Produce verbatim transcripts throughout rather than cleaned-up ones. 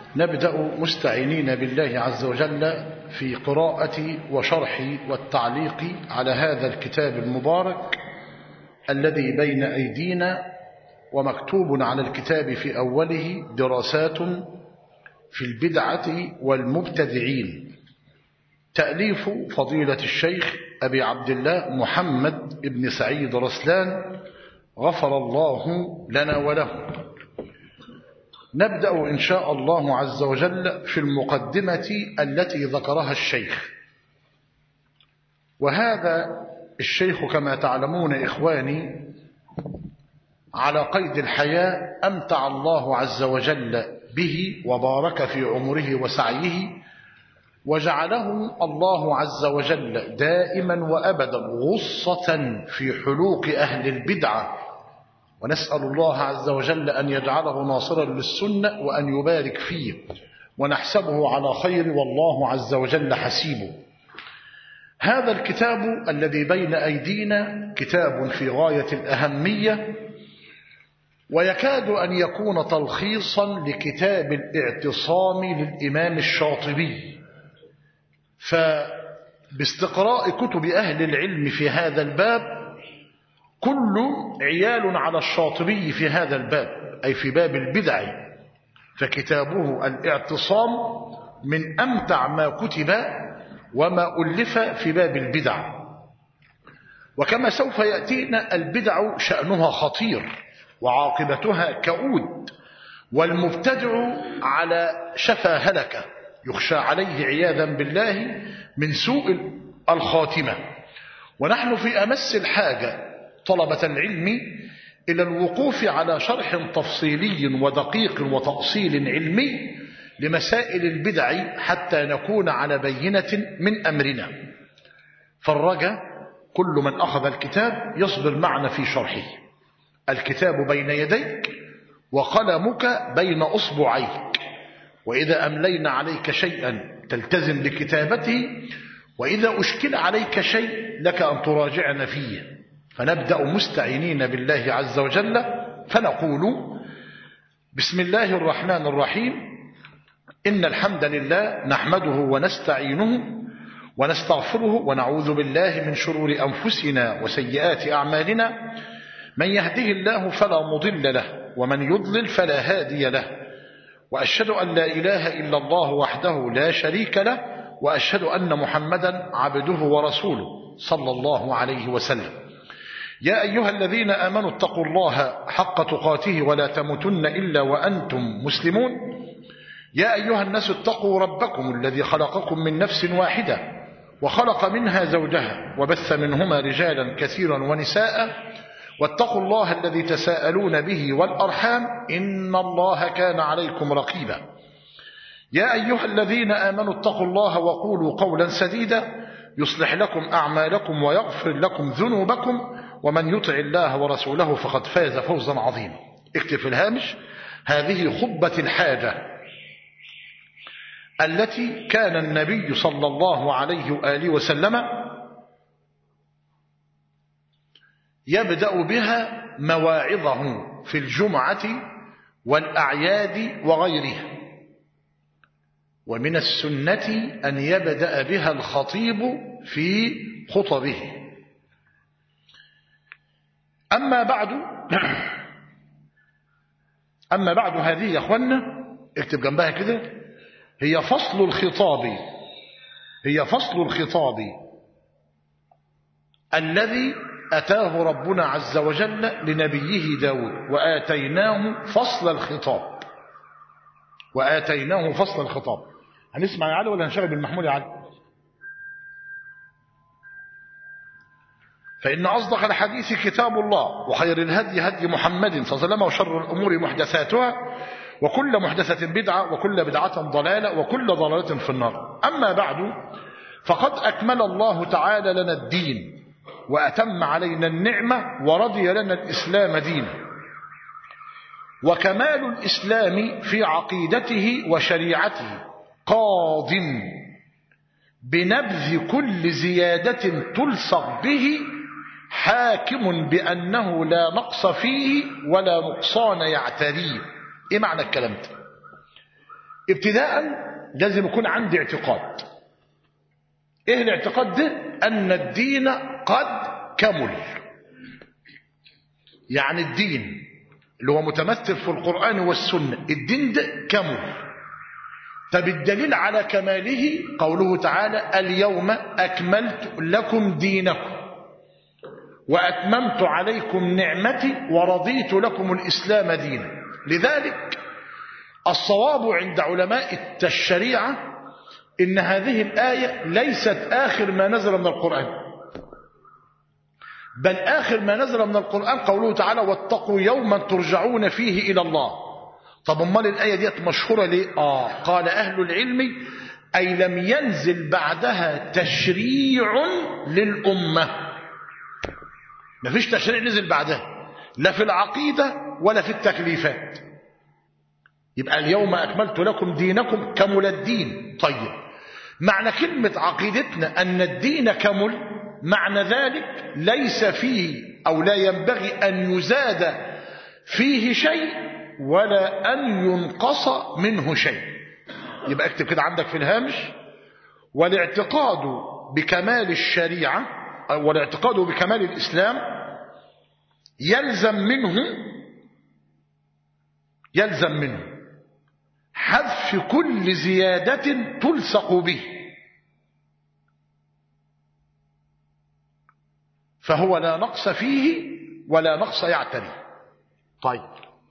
نبدأ مستعينين بالله عز وجل في قراءة وشرح والتعليق على هذا الكتاب المبارك الذي بين أيدينا، ومكتوب على الكتاب في أوله دراسات في البدعة والمبتدعين، تأليف فضيلة الشيخ أبي عبد الله محمد بن سعيد رسلان غفر الله لنا وله. نبدأ إن شاء الله عز وجل في المقدمة التي ذكرها الشيخ. وهذا الشيخ كما تعلمون إخواني على قيد الحياة، أمتع الله عز وجل به وبارك في عمره وسعيه، وجعله الله عز وجل دائما وأبدا غصة في حلوق أهل البدعة، ونسأل الله عز وجل أن يجعله ناصرا للسنة وأن يبارك فيه، ونحسبه على خير والله عز وجل حسيبه. هذا الكتاب الذي بين أيدينا كتاب في غاية الأهمية، ويكاد أن يكون تلخيصا لكتاب الاعتصام للإمام الشاطبي. فباستقراء كتب أهل العلم في هذا الباب كل عيال على الشاطبي في هذا الباب، أي في باب البدع، فكتابه الاعتصام من أمتع ما كتب وما ألف في باب البدع. وكما سوف يأتينا، البدع شأنها خطير وعاقبتها كؤود، والمبتدع على شفا هلكة يخشى عليه عياذا بالله من سوء الخاتمة. ونحن في أمس الحاجة طلبة العلم إلى الوقوف على شرح تفصيلي ودقيق وتأصيل علمي لمسائل البدع حتى نكون على بينة من أمرنا. فالرجاء كل من أخذ الكتاب يصبر معنا في شرحه. الكتاب بين يديك وقلمك بين أصبعيك، وإذا أملينا عليك شيئا تلتزم بكتابته، وإذا أشكل عليك شيء لك أن تراجعنا فيه. فنبدأ مستعينين بالله عز وجل فنقول: بسم الله الرحمن الرحيم. إن الحمد لله نحمده ونستعينه ونستغفره ونعوذ بالله من شرور أنفسنا وسيئات أعمالنا. من يهده الله فلا مضل له، ومن يضلل فلا هادي له. وأشهد أن لا إله إلا الله وحده لا شريك له، وأشهد أن محمدا عبده ورسوله صلى الله عليه وسلم. يا أيها الذين آمنوا اتقوا الله حق تقاته ولا تموتن إلا وأنتم مسلمون. يا أيها الناس اتقوا ربكم الذي خلقكم من نفس واحدة وخلق منها زوجها وبث منهما رجالا كثيرا ونساء، واتقوا الله الذي تساءلون به والأرحام إن الله كان عليكم رقيبا. يا أيها الذين آمنوا اتقوا الله وقولوا قولا سديدا يصلح لكم أعمالكم ويغفر لكم ذنوبكم، ومن يطع الله ورسوله فقد فاز فوزا عظيما. اكتب في الهامش: هذه خطبة الحاجة التي كان النبي صلى الله عليه وآله وسلم يبدأ بها مواعظه في الجمعة والأعياد وغيرها، ومن السنة أن يبدأ بها الخطيب في خطبه. أما بعد أما بعد هذه يا أخوانا، اكتب جنبها كده: هي فصل الخطاب هي فصل الخطاب الذي أتاه ربنا عز وجل لنبيه داود، وآتيناه فصل الخطاب وآتيناه فصل الخطاب. هنسمع يا علي ولا هنشغل بالمحمول يا علي؟ فإن أصدق الحديث كتاب الله، وخير الهدي هدي محمد صلى الله عليه وسلم، وشر الأمور محدثاتها، وكل محدثة بدعة، وكل بدعة ضلالة، وكل ضلالة في النار. أما بعد، فقد أكمل الله تعالى لنا الدين وأتم علينا النعمة ورضي لنا الإسلام دينا. وكمال الإسلام في عقيدته وشريعته قاض بنبذ كل زيادة تلصق به، حاكم بأنه لا نقص فيه ولا نقصان يعتريه. إيه معنى الكلام ده؟ ابتداء لازم يكون عندي اعتقاد. ايه الاعتقاد ده؟ ان الدين قد كمل. يعني الدين اللي هو متمثل في القرآن والسنة الدين ده كمل. طب الدليل على كماله قوله تعالى اليوم أكملت لكم دينكم وأتممت عليكم نعمتي ورضيت لكم الإسلام دينا. لذلك الصواب عند علماء الشريعة إن هذه الآية ليست آخر ما نزل من القرآن، بل آخر ما نزل من القرآن قوله تعالى واتقوا يوما ترجعون فيه إلى الله. طب امال الآية ديت مشهورة ليه؟ آه قال أهل العلم أي لم ينزل بعدها تشريع للأمة. ما فيش تشريع نزل بعدها لا في العقيدة ولا في التكليفات. يبقى اليوم أكملت لكم دينكم كمل الدين. طيب معنى كلمة عقيدتنا أن الدين كمل معنى ذلك ليس فيه أو لا ينبغي أن يزاد فيه شيء ولا أن ينقص منه شيء. يبقى اكتب كده عندك في الهامش والاعتقاد بكمال الشريعة والاعتقاد بكمال الإسلام يلزم منه يلزم منه حذف كل زيادة تلصق به، فهو لا نقص فيه ولا نقص يعتري. طيب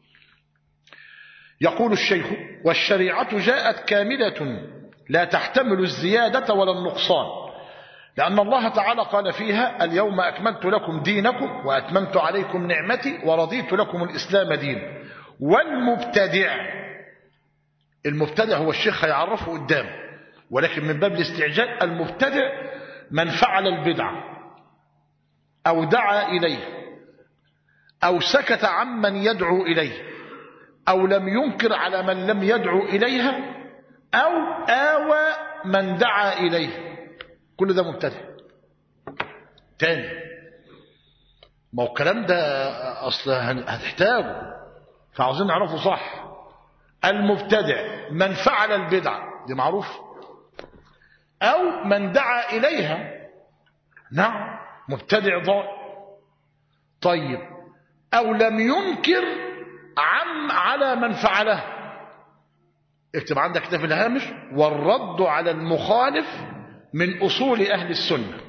يقول الشيخ والشريعة جاءت كاملة لا تحتمل الزيادة ولا النقصان، لأن الله تعالى قال فيها اليوم أكملت لكم دينكم وأتممت عليكم نعمتي ورضيت لكم الإسلام دينا. والمبتدع، المبتدع هو الشيخ هيعرفه قدام، ولكن من باب الاستعجال المبتدع من فعل البدعة أو دعا إليه أو سكت عمن يدعو إليه أو لم ينكر على من لم يدعو إليها أو آوى من دعا إليه، كل ده مبتدع. تاني ما هو الكلام ده أصلا هتحتاجه فعاوزين نعرفه صح. المبتدع من فعل البدعة دي معروف أو من دعا إليها، نعم مبتدع ضال. طيب أو لم ينكر عم على من فعله، اكتب عندك كده في الهامش والرد على المخالف من أصول أهل السنة.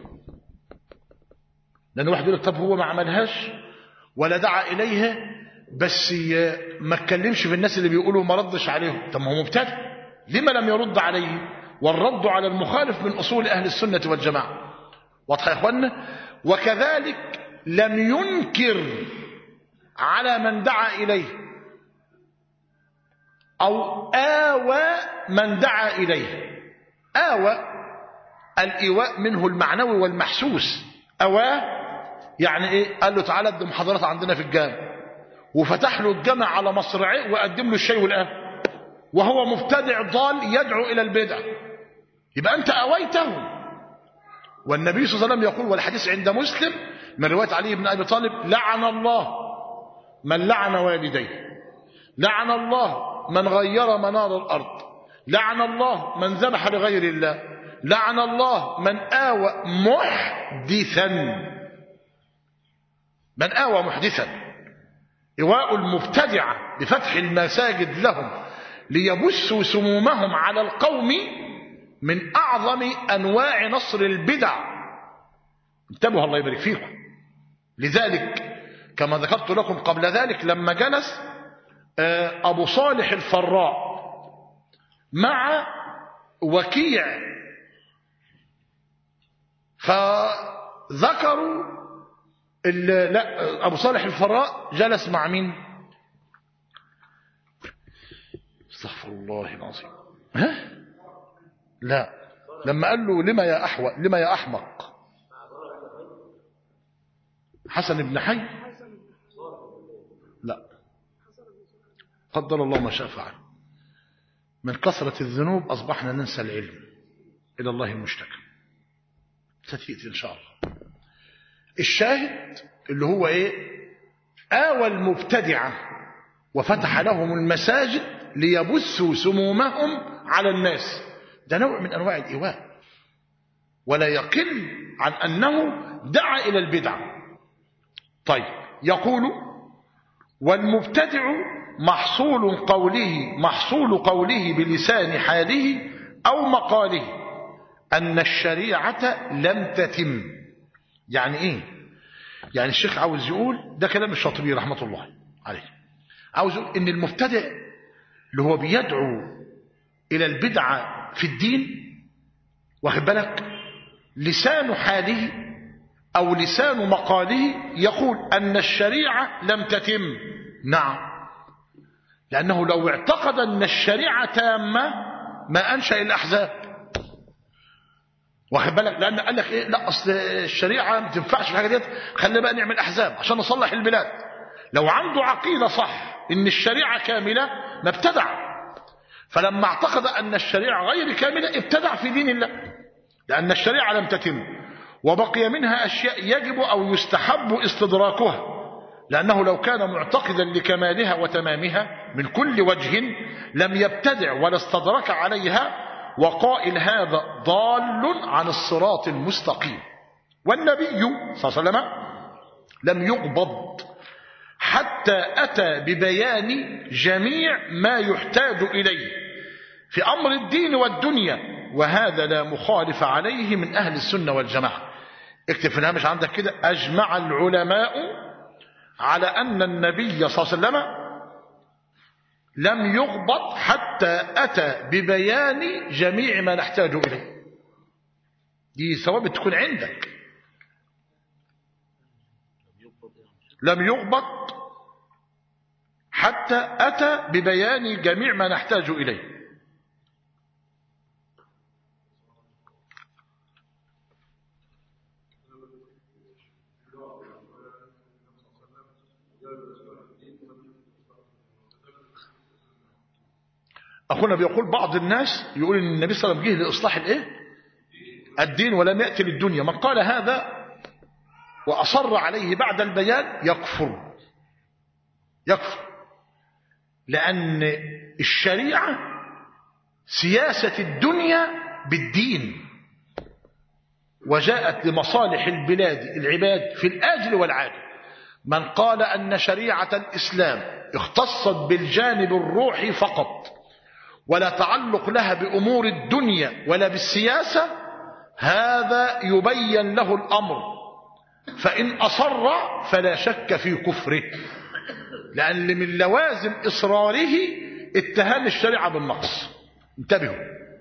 لأن واحد يقول طب هو ما عملهاش ولا دعا إليها بس ما اتكلمش في الناس اللي بيقولوا ما ردش عليهم، طب ما هو مبتدع لما لم يرد عليه؟ والرد على المخالف من أصول أهل السنة والجماعة. واضح يا إخوانا؟ وكذلك لم ينكر على من دعا إليه أو آوى من دعا إليه. آوى الإيواء منه المعنوي والمحسوس. أواه يعني إيه؟ قال له تعالى قدم محاضرات عندنا في الجامع وفتح له الجامع على مصرعيه وقدم له الشاي والقهوة وهو مبتدع ضال يدعو إلى البدع، يبقى أنت أويته. والنبي صلى الله عليه وسلم يقول والحديث عند مسلم من رواية علي بن أبي طالب لعن الله من لعن والديه، لعن الله من غير منار الأرض، لعن الله من ذبح لغير الله، لعن الله من آوى محدثا. من آوى محدثا إيواء المبتدعة بفتح المساجد لهم ليبثوا سمومهم على القوم من أعظم أنواع نصر البدع. انتبهوا الله يبارك فيكم. لذلك كما ذكرت لكم قبل ذلك لما جلس أبو صالح الفراء مع وكيع فذكروا لا أبو صالح الفراء جلس مع مين؟ استغفر الله العظيم. ها؟ لا لما قال له لما يا أحوى لما يا أحمق حسن بن حي، لا قدر الله ما شاء فعل. من كثرة الذنوب أصبحنا ننسى العلم، إلى الله المشتكى. ستأتي إن شاء الله. الشاهد اللي هو إيه؟ آوى المبتدعة وفتح لهم المساجد ليبثوا سمومهم على الناس. ده نوع من أنواع الإيواء، ولا يقل عن أنه دعا إلى البدعة. طيب، يقول والمبتدع محصول قوله محصول قوله بلسان حاله أو مقاله أن الشريعة لم تتم. يعني إيه؟ يعني الشيخ عاوز يقول، ده كلام الشاطبي رحمة الله عليه، عاوز يقول إن المبتدع اللي هو بيدعو إلى البدعة في الدين، واخد بالك، لسان حاله أو لسان مقاله يقول أن الشريعة لم تتم. نعم، لأنه لو اعتقد أن الشريعة تامة ما أنشأ الأحزاب، واخد بالك، لأن قال لك إيه، لا أصل الشريعة ما تنفعش في الحاجة ديت، خلينا بقى نعمل أحزاب عشان نصلح البلاد. لو عنده عقيدة صح إن الشريعة كاملة ما ابتدع، فلما اعتقد أن الشريعة غير كاملة ابتدع في دين الله، لأن الشريعة لم تتم وبقي منها أشياء يجب أو يستحب استدراكها، لأنه لو كان معتقدا لكمالها وتمامها من كل وجه لم يبتدع ولا استدرك عليها، وقائل هذا ضال عن الصراط المستقيم. والنبي صلى الله عليه وسلم لم يقبض حتى أتى ببيان جميع ما يحتاج إليه في أمر الدين والدنيا، وهذا لا مخالف عليه من أهل السنة والجماعة. اكتب في الهامش عندك كده: أجمع العلماء على أن النبي صلى الله عليه وسلم لم يغبط حتى أتى ببيان جميع ما نحتاج إليه. دي ثوابت تكون عندك. لم يغبط حتى أتى ببيان جميع ما نحتاج إليه. أخونا بيقول بعض الناس يقول إن النبي صلى الله عليه وسلم جه لإصلاح الإيه؟ الدين ولم يأتي للدنيا. من قال هذا وأصر عليه بعد البيان يكفر يكفر لأن الشريعة سياسة الدنيا بالدين، وجاءت لمصالح البلاد العباد في الآجل والعاجل. من قال أن شريعة الإسلام اختصت بالجانب الروحي فقط ولا تعلق لها بأمور الدنيا ولا بالسياسة، هذا يبين له الأمر، فإن أصر فلا شك في كفره، لأن من لوازم إصراره اتهام الشريعة بالنقص. انتبهوا.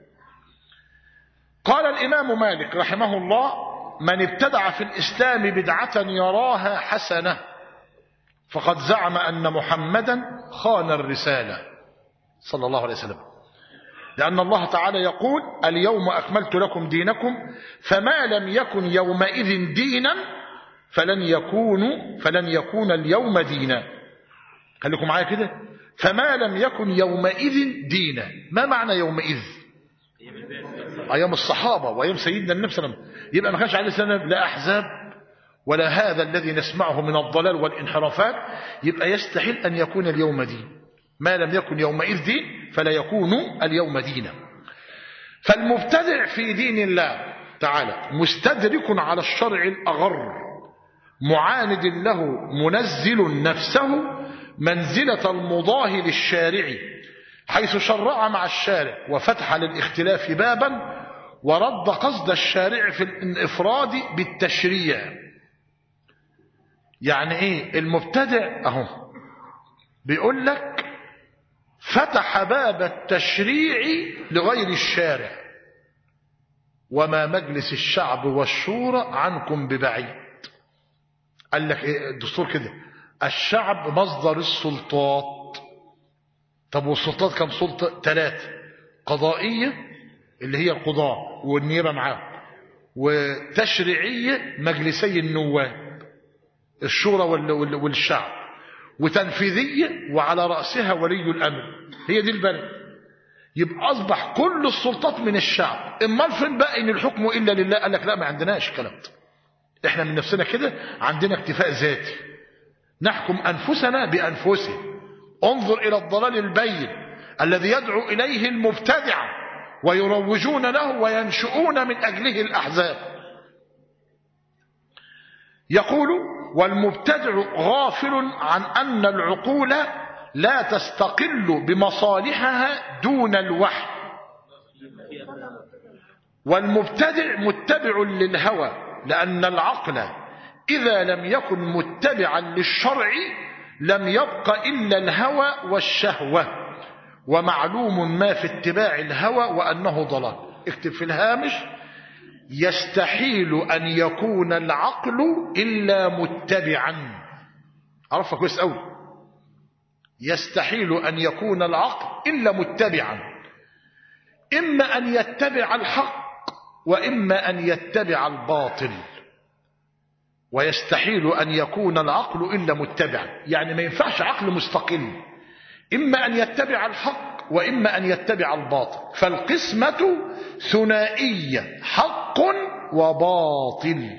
قال الإمام مالك رحمه الله: من ابتدع في الإسلام بدعة يراها حسنة فقد زعم أن محمدا خان الرسالة صلى الله عليه وسلم، لأن الله تعالى يقول: اليوم أكملت لكم دينكم، فما لم يكن يومئذ دينا فلن يكون فلن يكون اليوم دينا. خليكم معايا كده: فما لم يكن يومئذ دينا. ما معنى يومئذ؟ أيام الصحابة وأيام سيدنا النبي صلى الله عليه وسلم. يبقى ما كانش عليه السلام لا أحزاب ولا هذا الذي نسمعه من الضلال والانحرافات، يبقى يستحيل أن يكون اليوم دين. ما لم يكن يومئذ دين فلا يكون اليوم دينا. فالمبتدع في دين الله تعالى مستدرك على الشرع الأغر، معاند له، منزل نفسه منزلة المضاه للشارع، حيث شرع مع الشارع وفتح للاختلاف بابا، ورد قصد الشارع في الانفراد بالتشريع. يعني ايه المبتدع؟ اهو بيقول لك فتح باب التشريع لغير الشارع، وما مجلس الشعب والشورى عنكم ببعيد. قال لك ايه الدستور كده: الشعب مصدر السلطات. طب والسلطات كم سلطة؟ ثلاثة: قضائية اللي هي القضاء والنيابة معاه، وتشريعية مجلسي النواب الشورى والشعب، وتنفيذية وعلى رأسها ولي الأمر. هي دي البلد. يبقى أصبح كل السلطات من الشعب. إما فين بقى إن الحكم إلا لله؟ قال لك لا، ما عندناش كلام ده. إحنا من نفسنا كده عندنا اكتفاء ذاتي، نحكم أنفسنا بأنفسنا. انظر إلى الضلال البين الذي يدعو إليه المبتدع ويروجون له وينشؤون من أجله الأحزاب. يقول والمبتدع غافل عن أن العقول لا تستقل بمصالحها دون الوحي، والمبتدع متبع للهوى، لأن العقل إذا لم يكن متبعا للشرع لم يبق إلا الهوى والشهوة، ومعلوم ما في اتباع الهوى وأنه ضلال. اكتب في الهامش: يستحيل أن يكون العقل إلا متبعا. عرفها كويس أوي. يستحيل أن يكون العقل إلا متبعا، إما أن يتبع الحق وإما أن يتبع الباطل. ويستحيل أن يكون العقل إلا متبعا، يعني ما ينفعش عقل مستقل، إما أن يتبع الحق وإما أن يتبع الباطل. فالقسمة ثنائية: حق وباطل.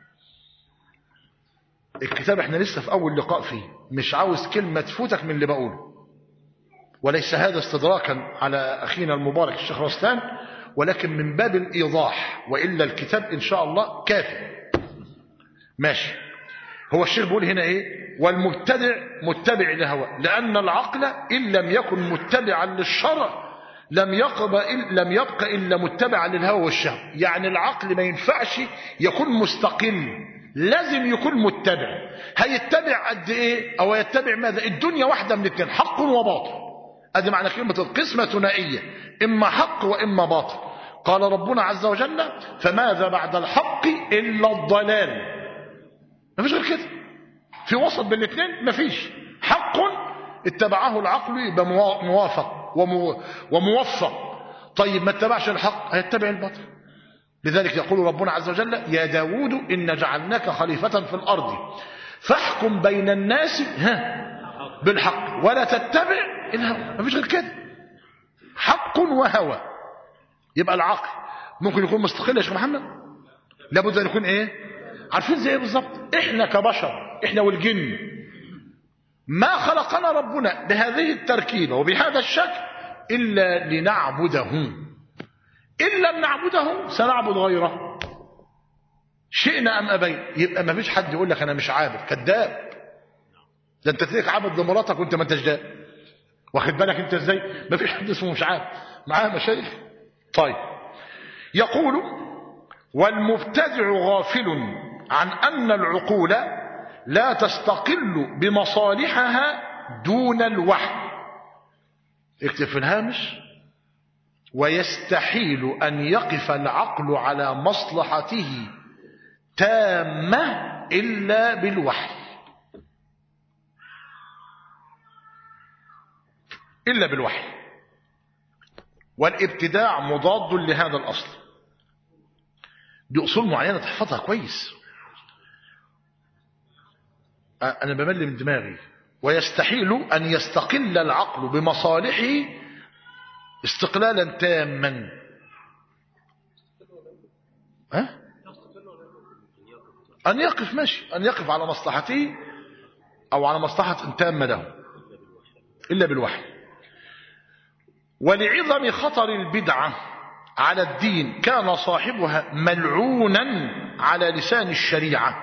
الكتاب احنا لسه في أول لقاء فيه، مش عاوز كلمة تفوتك من اللي بقوله، وليس هذا استدراكا على أخينا المبارك الشيخ رسلان، ولكن من باب الإيضاح، وإلا الكتاب إن شاء الله كافي. ماشي. هو الشيخ بيقول هنا إيه؟ والمبتدع متبع لهوى، لأن العقل إن لم يكن متبعا للشرع لم يبق لم يبق إلا متبعا للهوى والشهوة. يعني العقل ما ينفعش يكون مستقل، لازم يكون متبع. هيتبع قد إيه؟ أو يتبع ماذا؟ الدنيا واحدة من الاثنين، حق وباطل. هذا معنى كلمة القسمة ثنائية: إما حق وإما باطل. قال ربنا عز وجل: فماذا بعد الحق إلا الضلال. ما فيش غير كده، في وسط بين الاثنين ما فيش. حق اتبعه العقل يبقى موافق وموفق، طيب ما اتبعش الحق هيتبع الباطل. لذلك يقول ربنا عز وجل: يا داود إن جعلناك خليفة في الأرض فاحكم بين الناس ها بالحق ولا تتبع الهوى. ما فيش غير كده، حق وهوى. يبقى العقل ممكن يكون مستقل يا شيخ محمد؟ لابد أن يكون ايه؟ عارفين زي ايه بالظبط؟ احنا كبشر، احنا والجن، ما خلقنا ربنا بهذه التركيبة وبهذا الشكل إلا لنعبده. إن لم نعبده سنعبد غيره، شئنا أم أبين. يبقى ما فيش حد يقول لك أنا مش عابد، كذاب. ده أنت تليك عابد لمراتك وأنت ما انتش ده، واخد بالك أنت إزاي؟ ما فيش حد اسمه مش عابد، معاه مشايخ. طيب، يقول والمبتدع غافل عن أن العقول لا تستقل بمصالحها دون الوحي. اكتب في الهامش: ويستحيل أن يقف العقل على مصلحته تامة إلا بالوحي. إلا بالوحي. والابتداع مضاد لهذا الأصل. دي أصول معينة تحفظها كويس. أنا بمل من دماغي. ويستحيل أن يستقل العقل بمصالحه استقلالا تاما. ها؟ أن يقف، ماشي، أن يقف على مصلحته أو على مصلحة تامة له إلا بالوحي. ولعظم خطر البدعة على الدين كان صاحبها ملعونا على لسان الشريعة،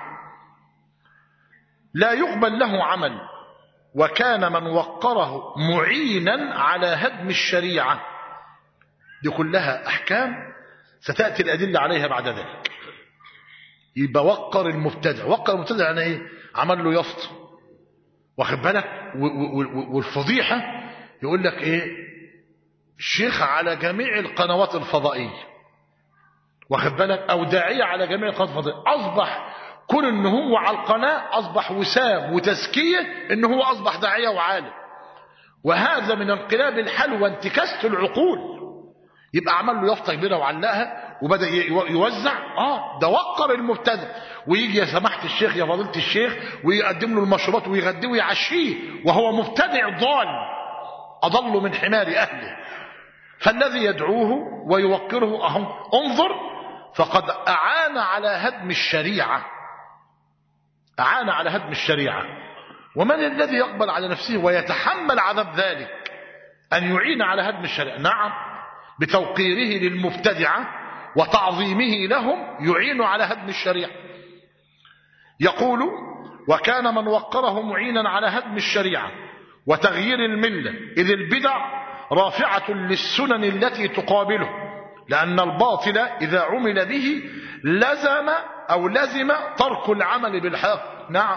لا يقبل له عمل، وكان من وقره معينا على هدم الشريعة. دي كلها أحكام ستأتي الأدلة عليها بعد ذلك. يبقى وقر المبتدع. وقر المبتدع يعني ايه؟ عمل له يفط، واخد بالك؟ والفضيحة يقول لك ايه؟ شيخ على جميع القنوات الفضائية، واخد بالك؟ او داعية على جميع القنوات الفضائية. اصبح كل ان هو على القناة اصبح وسام وتزكية، ان هو اصبح داعية وعالم. وهذا من انقلاب الحال وانتكاسة العقول. يبقى عمل له يافطة كبيرة وعلقها وبدأ يوزع. اه ده وقر المبتدع. ويجي يا سماحة الشيخ يا فضيلة الشيخ ويقدم له المشروبات ويغديه ويعشيه وهو مبتدع ضال أضل من حمار أهله. فالذي يدعوه ويوقره أهم انظر فقد أعان على هدم الشريعة. أعان على هدم الشريعة. ومن الذي يقبل على نفسه ويتحمل عذاب ذلك؟ أن يعين على هدم الشريعة. نعم، بتوقيره للمبتدعة وتعظيمه لهم يعين على هدم الشريعة. يقول: وكان من وقره معينا على هدم الشريعة وتغيير الملة، إذ البدع رافعة للسنن التي تقابله، لأن الباطل إذا عمل به لزم أو لزم ترك العمل بالحق. نعم،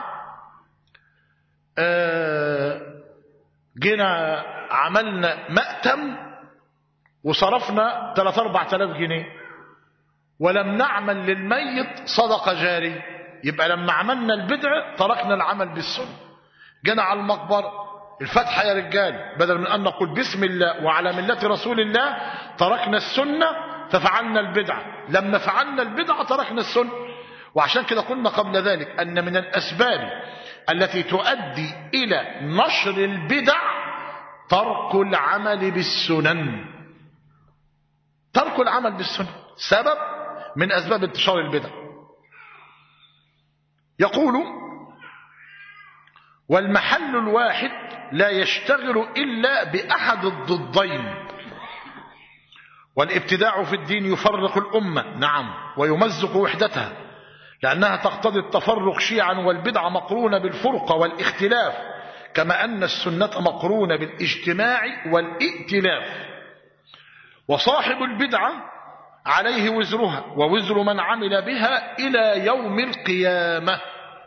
آه جينا عملنا مأتم وصرفنا ثلاثة أربعة آلاف جنيه ولم نعمل للميت صدقة جارية، يبقى لما عملنا البدع تركنا العمل بالسنة. جينا على المقبرة، الفتحة يا رجال، بدل من أن نقول بسم الله وعلى ملة رسول الله تركنا السنة ففعلنا البدعة، لما فعلنا البدعة تركنا السنة. وعشان كده قلنا قبل ذلك أن من الأسباب التي تؤدي إلى نشر البدع ترك العمل بالسنن. ترك العمل بالسنن سبب من أسباب انتشار البدع. يقول: والمحل الواحد لا يشتغل إلا بأحد الضدين، والابتداع في الدين يفرق الأمة. نعم، ويمزق وحدتها، لأنها تقتضي التفرق شيعا، والبدعة مقرونة بالفرقة والاختلاف، كما أن السنة مقرونة بالاجتماع والائتلاف. وصاحب البدعة عليه وزرها ووزر من عمل بها إلى يوم القيامة.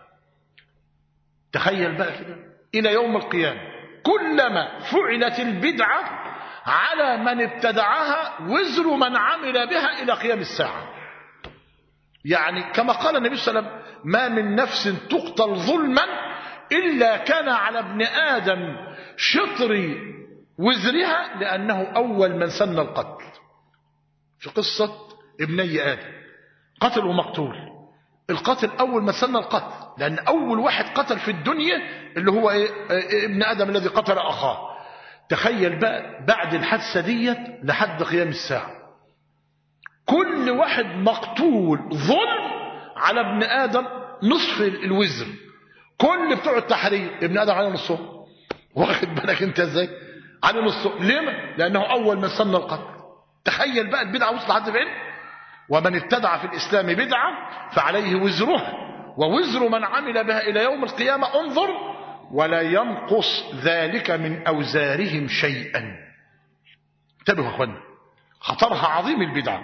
تخيل بقى كده، إلى يوم القيامة كلما فعلت البدعة على من ابتدعها وزر من عمل بها إلى قيام الساعة. يعني كما قال النبي صلى الله عليه وسلم: ما من نفس تقتل ظلما إلا كان على ابن آدم شطر وزرها، لأنه أول من سن القتل. في قصة ابني آدم، قتل ومقتول، القتل أول من سن القتل، لأن أول واحد قتل في الدنيا اللي هو إيه؟ ابن آدم الذي قتل أخاه. تخيل بقى بعد الحادثة ديت لحد قيام الساعة كل واحد مقتول ظلم على ابن آدم نصف الوزر. كل بتوع التحرير ابن آدم عليه نصه، واخد بالك انت ازاي؟ عليه نصه. ليه؟ لأنه أول من سن القتل. تخيل بقى البدعة وصل لحد فين. ومن ابتدع في الإسلام بدعة فعليه وزرها ووزر من عمل بها إلى يوم القيامة. انظر: ولا ينقص ذلك من أوزارهم شيئا. انتبهوا يا اخوانا، خطرها عظيم البدعة.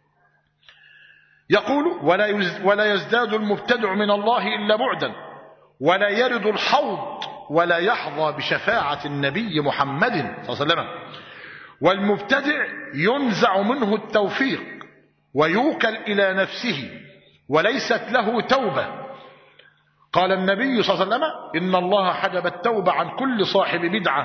يقول: ولا يزداد المبتدع من الله إلا بعدا، ولا يرد الحوض، ولا يحظى بشفاعة النبي محمد صلى الله عليه وسلم. والمبتدع ينزع منه التوفيق ويوكل إلى نفسه وليست له توبة. قال النبي صلى الله عليه وسلم: إن الله حجب التوبة عن كل صاحب بدعة.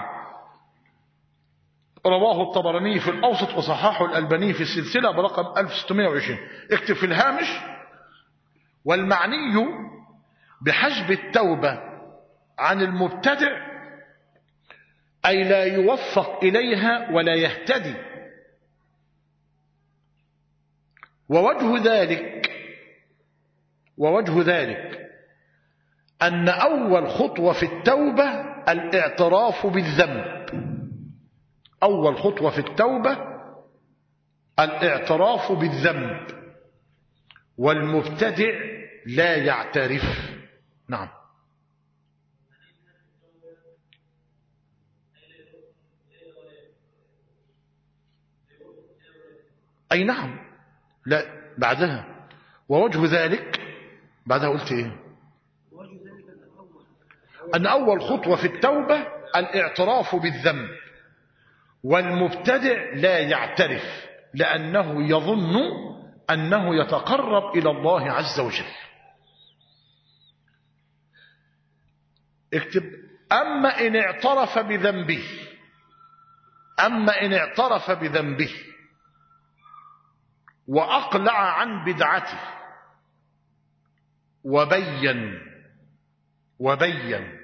رواه الطبراني في الأوسط وصححه الألباني في السلسلة برقم ألف وستمائة وعشرين. اكتب في الهامش: والمعني بحجب التوبة عن المبتدع أي لا يوفق إليها ولا يهتدي. ووجه ذلك ووجه ذلك أن أول خطوة في التوبة الاعتراف بالذنب. أول خطوة في التوبة الاعتراف بالذنب، والمبتدع لا يعترف. نعم. أي نعم. لا، بعدها ووجه ذلك بعدها قلت إيه؟ أن أول خطوة في التوبة الاعتراف بالذنب، والمبتدع لا يعترف لأنه يظن أنه يتقرب إلى الله عز وجل. اكتب: أما إن اعترف بذنبه أما إن اعترف بذنبه وأقلع عن بدعته وبين وبين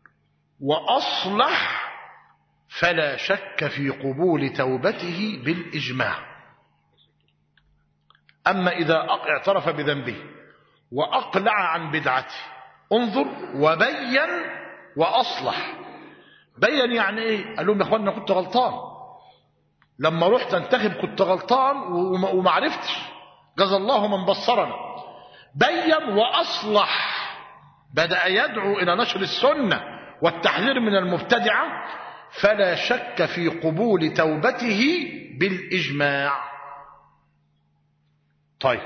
وأصلح فلا شك في قبول توبته بالإجماع. أما إذا اعترف بذنبه وأقلع عن بدعته، انظر: وبين وأصلح، بين يعني ايه؟ قال لهم يا اخوانا كنت غلطان لما رحت انتخب، كنت غلطان وما عرفتش، جزا الله من بصرنا. بين واصلح، بدأ يدعو الى نشر السنة والتحذير من المبتدعة، فلا شك في قبول توبته بالاجماع. طيب،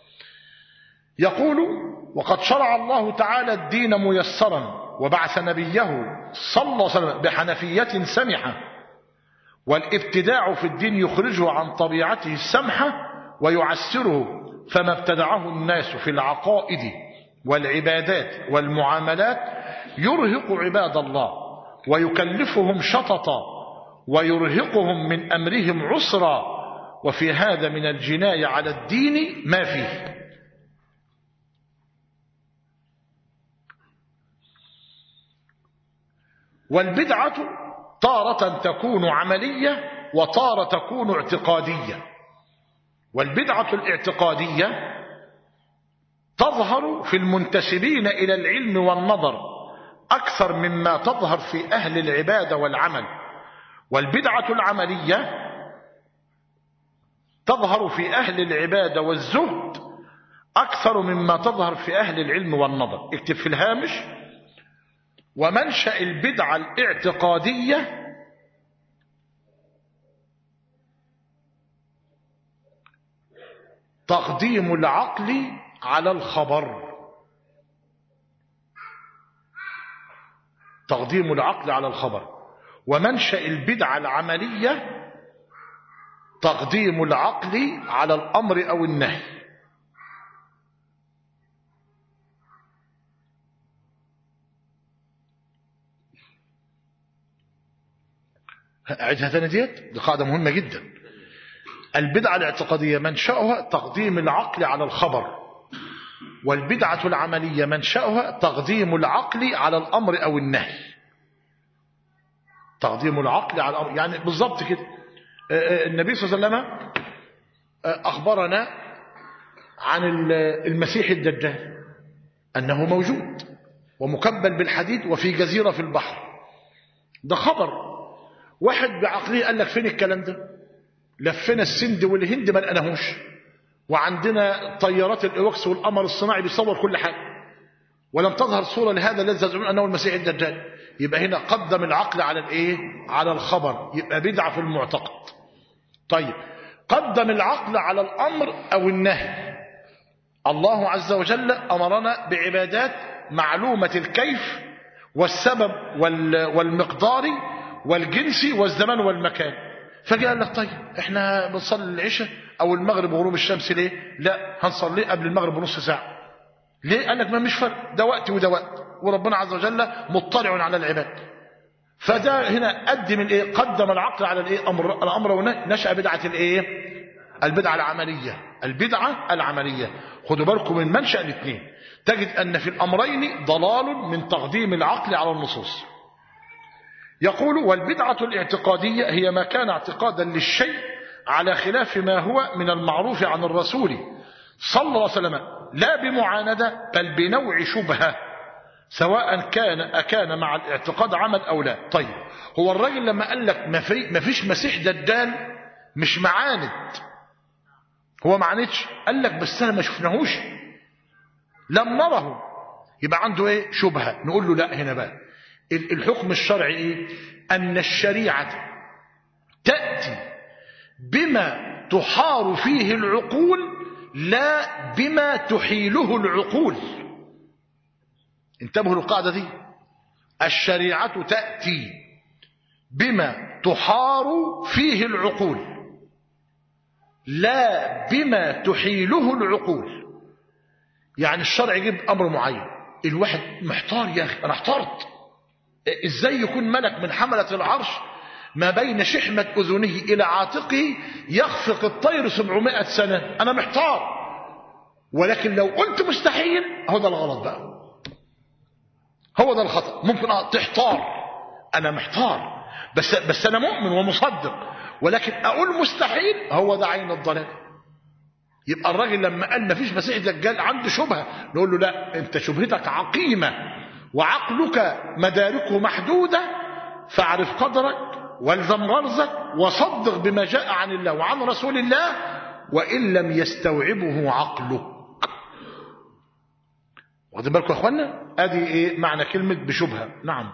يقول وقد شرع الله تعالى الدين ميسرا وبعث نبيه صلى الله عليه وسلم بحنفية سمحة، والابتداع في الدين يخرجه عن طبيعته السمحة ويعسره، فما ابتدعه الناس في العقائد والعبادات والمعاملات يرهق عباد الله ويكلفهم شططا ويرهقهم من أمرهم عسرا، وفي هذا من الجناية على الدين ما فيه. والبدعة تارة تكون عملية وتارة تكون اعتقادية. والبدعة الاعتقادية تظهر في المنتسبين إلى العلم والنظر أكثر مما تظهر في أهل العبادة والعمل، والبدعة العملية تظهر في أهل العبادة والزهد أكثر مما تظهر في أهل العلم والنظر. اكتب في الهامش: ومنشأ البدعة الاعتقادية تقديم العقل على الخبر. تقديم العقل على الخبر. ومنشأ البدعة العملية تقديم العقل على الأمر أو النهي. أعيدها ثاني ديت، دي قاعدة مهمة جدا. البدعة الاعتقادية منشأها تقديم العقل على الخبر، والبدعة العملية منشأها تقديم العقل على الأمر أو النهي. تقديم العقل على الأمر، يعني بالضبط كده. النبي صلى الله عليه وسلم أخبرنا عن المسيح الدجال أنه موجود ومكبل بالحديد وفي جزيرة في البحر. ده خبر. واحد بعقله قال لك فين الكلام ده؟ لفنا السند والهند ما لقناهوش، وعندنا طيارات الاوكس والقمر الصناعي بيصور كل حاجه، ولم تظهر صوره لهذا الذي يزعمون انه المسيح الدجال. يبقى هنا قدم العقل على الايه؟ على الخبر، يبقى بدعه في المعتقد. طيب، قدم العقل على الامر او النهي. الله عز وجل امرنا بعبادات معلومه الكيف والسبب والمقدار والجنس والزمان والمكان. فجاء قال لك طيب احنا بنصلي العشاء او المغرب وغروب الشمس ليه؟ لا، هنصلي قبل المغرب بنص ساعه. ليه؟ قال لك ما مش فرق، ده وقت وده وقت، وربنا عز وجل مطلع على العباد. فده هنا قدم الايه؟ قدم العقل على الايه؟ امر الامر والنهي. نشأ بدعه الايه؟ البدعه العمليه. البدعه العمليه. خدوا بالكم من منشأ الاثنين. تجد ان في الامرين ضلال من تقديم العقل على النصوص. يقول: والبدعة الاعتقادية هي ما كان اعتقادا للشيء على خلاف ما هو من المعروف عن الرسول صلى الله عليه وسلم، لا بمعاندة بل بنوع شبهة، سواء كان أكان مع الاعتقاد عمل أو لا. طيب، هو الراجل لما قال لك ما فيش مسيح دجال مش معاند، هو معاندش، قال لك بس أنا ما شفناهوش، لم نره، يبقى عنده ايه؟ شبهة. نقول له لا، هنا بقى الحكم الشرعي ايه؟ ان الشريعة تأتي بما تحار فيه العقول لا بما تحيله العقول. انتبهوا للقاعدة دي. الشريعة تأتي بما تحار فيه العقول لا بما تحيله العقول. يعني الشرع يجيب امر معين، الواحد محتار، يا اخي انا احترت ازاي يكون ملك من حملة العرش ما بين شحمة اذنه الى عاتقه يخفق الطير سبعمائة سنة؟ انا محتار. ولكن لو قلت مستحيل، هو ده الغلط بقى، هو ده الخطأ. ممكن تحتار، انا محتار بس بس انا مؤمن ومصدق، ولكن اقول مستحيل، هو ده عين الضلال. يبقى الراجل لما قال مفيش مسيح دجال عنده شبهة، نقول له لا، انت شبهتك عقيمة وعقلك مداركه محدودة، فاعرف قدرك والزم غرزك وصدق بما جاء عن الله وعن رسول الله وإن لم يستوعبه عقلك. واخدين بالكم يا اخوانا؟ ادي ايه معنى كلمة بشبهة. نعم.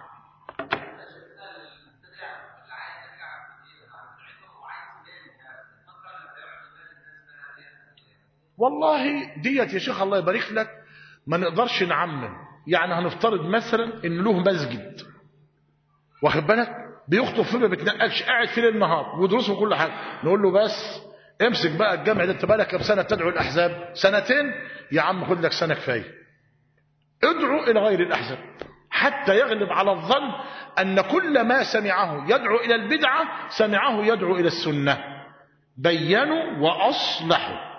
والله ديت يا شيخ الله يبارك لك ما نقدرش نعمم. يعني هنفترض مثلا ان له مسجد، واخد بالك، بيخطب فيه ما بتنقلش، قاعد فيه النهار ويدرسه كل حاجه، نقول له بس امسك بقى الجامع ده، انت بقى لك كام سنه تدعو الاحزاب؟ سنتين؟ يا عم خد لك سنه كفايه، ادعو الى غير الاحزاب حتى يغلب على الظن ان كل ما سمعه يدعو الى البدعه سمعه يدعو الى السنه. بينوا واصلحوا.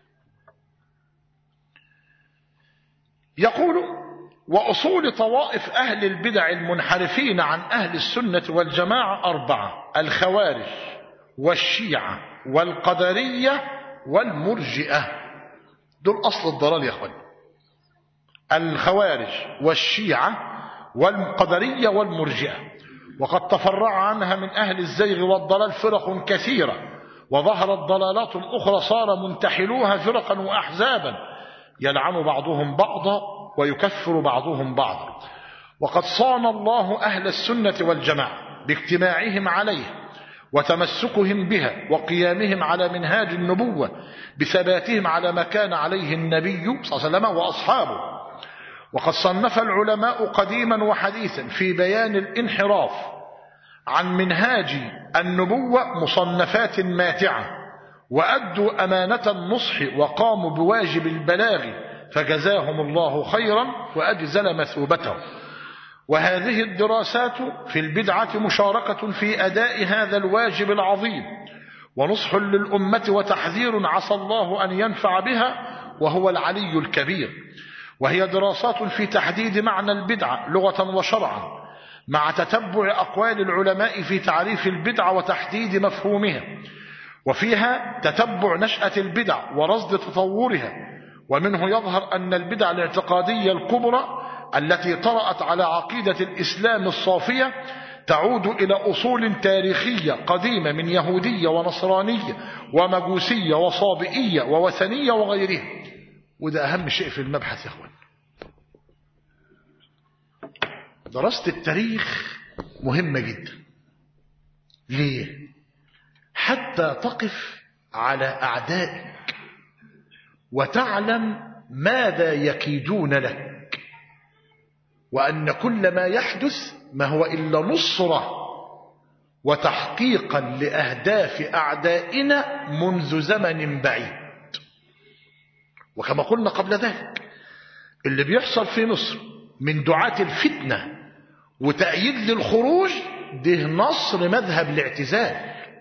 يقول وأصول طوائف أهل البدع المنحرفين عن أهل السنة والجماعة أربعة: الخوارج والشيعة والقدرية والمرجئة. دول أصل الضلال يا أخوان. الخوارج والشيعة والقدرية والمرجئة، وقد تفرع عنها من أهل الزيغ والضلال فرق كثيرة، وظهرت ضلالات أخرى صار منتحلوها فرقا وأحزابا يلعن بعضهم بعضا ويكفر بعضهم بعضا. وقد صان الله أهل السنة والجماعة باجتماعهم عليه وتمسكهم بها وقيامهم على منهاج النبوة بثباتهم على ما كان عليه النبي صلى الله عليه وسلم وأصحابه. وقد صنف العلماء قديما وحديثا في بيان الانحراف عن منهاج النبوة مصنفات ماتعة، وأدوا أمانة النصح وقاموا بواجب البلاغ فجزاهم الله خيرا وأجزل مثوبتهم. وهذه الدراسات في البدعة مشاركة في أداء هذا الواجب العظيم ونصح للأمة وتحذير عسى الله أن ينفع بها وهو العلي الكبير. وهي دراسات في تحديد معنى البدعة لغة وشرعا مع تتبع أقوال العلماء في تعريف البدعة وتحديد مفهومها، وفيها تتبع نشأة البدع ورصد تطورها. ومنه يظهر أن البدع الاعتقادية الكبرى التي طرأت على عقيدة الإسلام الصافية تعود إلى أصول تاريخية قديمة من يهودية ونصرانية ومجوسية وصابئية ووثنية وغيرها. وده أهم شيء في المبحث يا أخوان. دراسة التاريخ مهمة جدا. ليه؟ حتى تقف على أعدائك وتعلم ماذا يكيدون لك، وأن كل ما يحدث ما هو إلا نصرة وتحقيقا لأهداف أعدائنا منذ زمن بعيد. وكما قلنا قبل ذلك اللي بيحصل في مصر من دعاة الفتنة وتأييد للخروج ده نصر مذهب الاعتزال،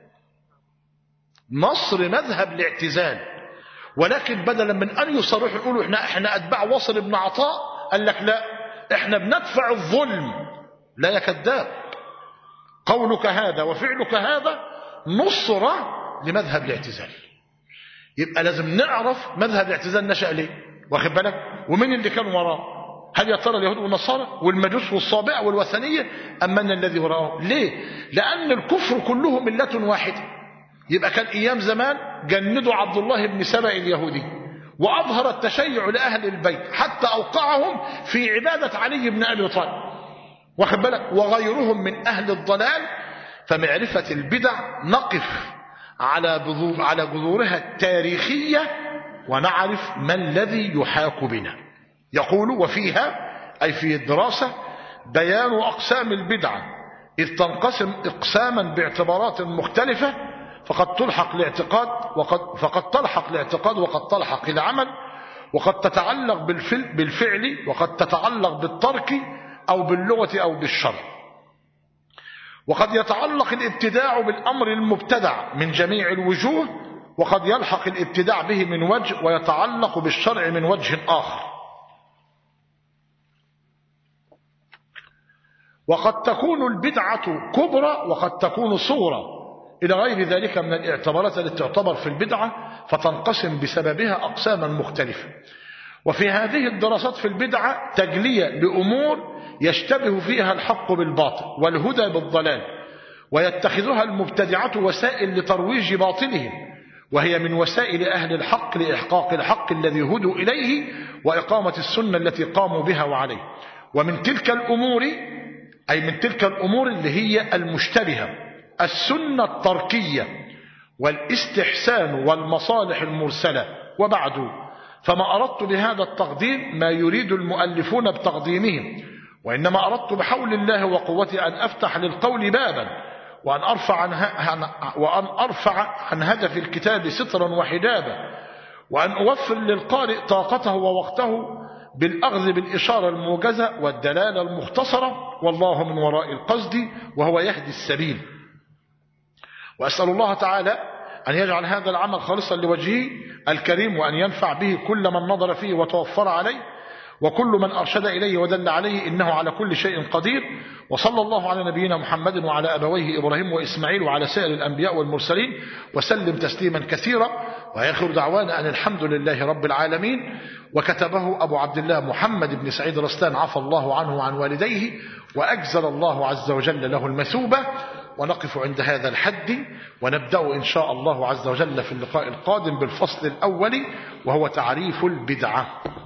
نصر مذهب الاعتزال. ولكن بدلا من أن يصرحوا يقولوا احنا, احنا أتباع وصل ابن عطاء، قال لك لا احنا بندفع الظلم. لا يا كذاب، قولك هذا وفعلك هذا نصرة لمذهب الاعتزال. يبقى لازم نعرف مذهب الاعتزال نشأ ليه، واخد بالك، ومن اللي كان وراه. هل يا ترى اليهود والنصارى والمجوس والصابئة والوثنية أم من الذي وراءه؟ ليه؟ لأن الكفر كله ملة واحدة. يبقى كان أيام زمان جندوا عبد الله بن سبأ اليهودي وأظهر التشيع لأهل البيت حتى أوقعهم في عبادة علي بن أبي طالب، واخد بالك، وغيرهم من أهل الضلال. فمعرفة البدع نقف على بذور على جذورها التاريخية ونعرف ما الذي يحاك بنا. يقول وفيها أي في الدراسة بيان أقسام البدعة إذ تنقسم إقساما باعتبارات مختلفة، فقد تلحق الاعتقاد وقد فقد تلحق الاعتقاد وقد تلحق العمل، وقد تتعلق بالفعل وقد تتعلق بالترك أو باللغة أو بالشرع. وقد يتعلق الابتداع بالأمر المبتدع من جميع الوجوه، وقد يلحق الابتداع به من وجه ويتعلق بالشرع من وجه آخر. وقد تكون البدعة كبرى وقد تكون صغرى إلى غير ذلك من الاعتبارات التي تعتبر في البدعة، فتنقسم بسببها أقساما مختلفة. وفي هذه الدراسات في البدعة تجلية لأمور يشتبه فيها الحق بالباطل والهدى بالضلال، ويتخذها المبتدعة وسائل لترويج باطلهم، وهي من وسائل أهل الحق لإحقاق الحق الذي هدوا إليه وإقامة السنة التي قاموا بها وعليه. ومن تلك الأمور أي من تلك الأمور اللي هي المشتبهة السنة التركية والاستحسان والمصالح المرسلة. وبعد، فما أردت بهذا التقديم ما يريد المؤلفون بتقديمهم، وإنما أردت بحول الله وقوتي أن أفتح للقول بابا، وأن أرفع عن, وأن أرفع عن هدف الكتاب سترا وحجابا، وأن أوفر للقارئ طاقته ووقته بالأخذ بالإشارة الموجزة والدلالة المختصرة، والله من وراء القصد وهو يهدي السبيل. وأسأل الله تعالى أن يجعل هذا العمل خالصا لوجهه الكريم، وأن ينفع به كل من نظر فيه وتوفر عليه، وكل من أرشد إليه ودل عليه، إنه على كل شيء قدير. وصلى الله على نبينا محمد وعلى أبويه إبراهيم وإسماعيل وعلى سائر الأنبياء والمرسلين وسلم تسليما كثيرا، وآخر دعوانا أن الحمد لله رب العالمين. وكتبه أبو عبد الله محمد بن سعيد رستان عفى الله عنه وعن والديه، وأجزل الله عز وجل له المثوبة. ونقف عند هذا الحد، ونبدأ إن شاء الله عز وجل في اللقاء القادم بالفصل الأول، وهو تعريف البدعة.